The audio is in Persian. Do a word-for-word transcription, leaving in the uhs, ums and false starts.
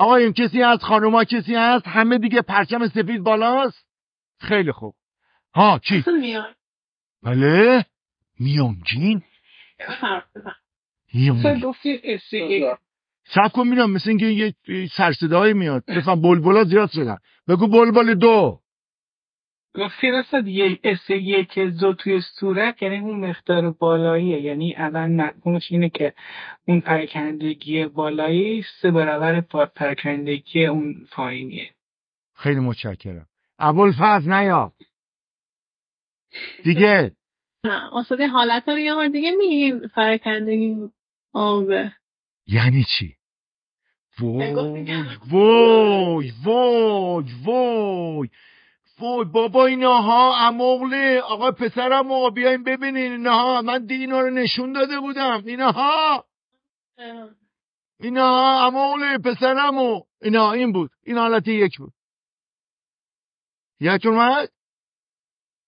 آقایون کسی هست؟ خانوما کسی هست؟ همه دیگه پرچم سفید بالاست؟ خیلی خوب. ها چی؟ میان. بله میانجین؟ مثلا گفتی اسی سب کن میرم مثل اینکه یه سرصدایی میاد. بفهم بلبلا زیاد شدن. بگو بلبل دو. گفتی رسد یک اس یک زو توی صورت، یعنی اون مقدار بالاییه، یعنی الان مفهومش اینه که اون پراکندگی بالایی سه برابر پا- پراکندگی اون پایینیه. خیلی متشکرم. ابوالفضل نیا دیگه. نه اصلا حالت رو یه بار دیگه میگیم پراکندگی آبه. یعنی چی؟ وای وای وای وای وای بابا ایناها اموغله. آقا پسرم آقا بیاین ببینین ایناها. من دی اینا رو نشون داده بودم. ایناها ایناها اموغله پسرمو. اینا این بود. این حالت یک بود. یادتون اومد؟